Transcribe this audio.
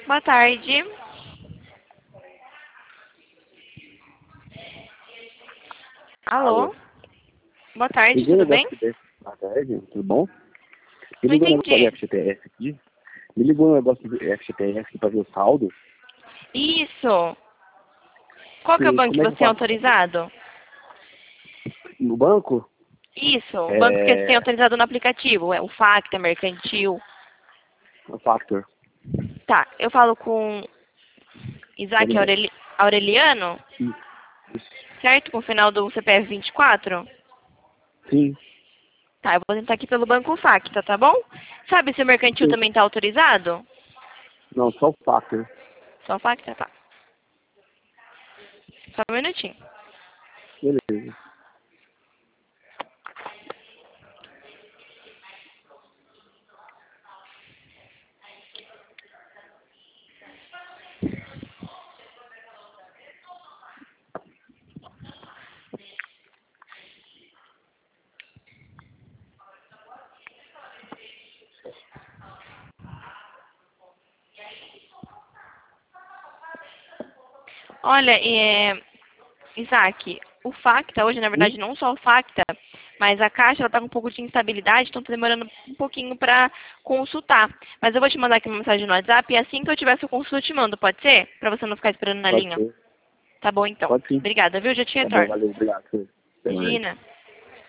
Boa tarde. Alô? Boa tarde, tudo bem? Boa tarde, tudo bom? Me Não ligou um negócio entendi. do FGTS aqui. Me ligou um negócio do FGTS aqui pra ver o saldo. Isso. Qual que é o Sim, banco que como é que eu você tem faço? autorizado? No banco? Isso, o banco que você tem É... autorizado no aplicativo. É o Facta, Mercantil. O Factor. Tá, eu falo com Isaac Galinete. Aureliano, Isso. certo? Com o final do CPF 24. Sim. Tá, eu vou tentar aqui pelo banco Facta, tá bom? Sabe se o Mercantil Sim. também tá autorizado? Não, só o Factor. Só o Facta, tá. Só um minutinho. Beleza. Olha, Isaac, o Facta, hoje, na Hum? verdade, não só o Facta, mas a Caixa, ela tá com um pouco de instabilidade, então tá demorando um pouquinho pra consultar. Mas eu vou te mandar aqui uma mensagem no WhatsApp e assim que eu tiver sua consulta eu te mando, pode ser? Pra você não ficar esperando na Pode linha. ser. Tá bom, então. Pode sim. Obrigada, viu? Já te Tá bom, retorno. valeu, obrigado. Até mais. Imagina.